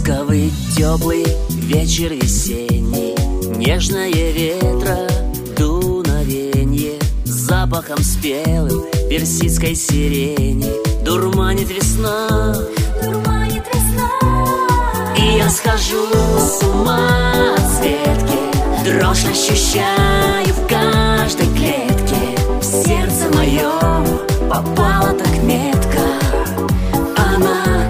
Ласковый, теплый вечер весенний, нежное ветра дуновенье, запахом спелым персидской сирени дурманит весна, дурманит весна. И я схожу с ума от Светки, дрожь ощущаю в каждой клетке. В сердце моем попала так метко она.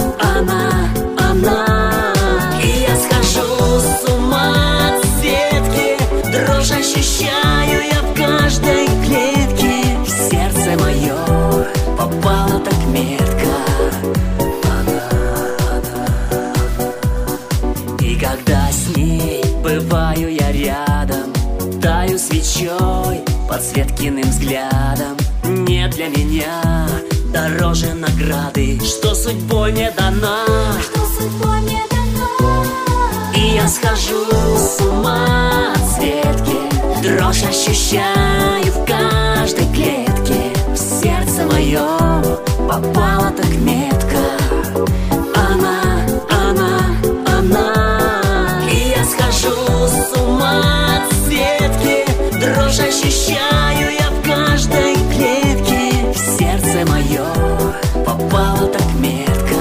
И я схожу с ума от Светки, дрожь ощущаю я в каждой клетке. В сердце мое попала так метко И когда с ней бываю я рядом, таю свечой под Светкиным взглядом. Не для меня дороже награды, что судьбой мне дана, И я схожу с ума от Светки, дрожь ощущаю в каждой клетке. В сердце моем попала так метко она. И я схожу с ума от Светки, дрожь ощущаю я в каждой клетке. В сердце моем попала так метко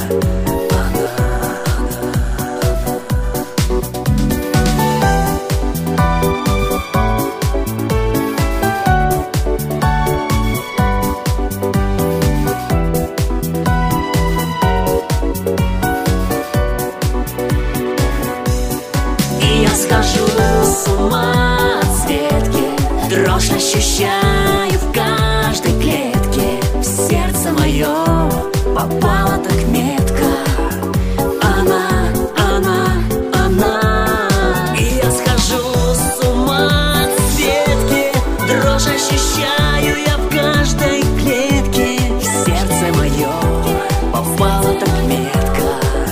И я схожу с ума от Светки, дрожь ощущаю в каждой клетке. В сердце моем попала так метко она. И я схожу с ума от Светки, дрожь ощущаю я в каждой клетке. В сердце моем попала так метко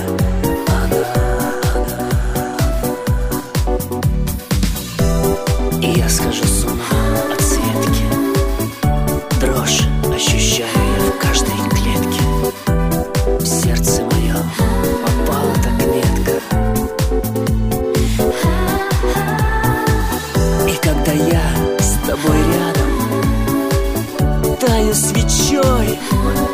И я схожу с ума от Светки, дрожь ощущаю я в каждой клетке. В сердце моем попала так метко И когда я с тобой рядом, таю свечой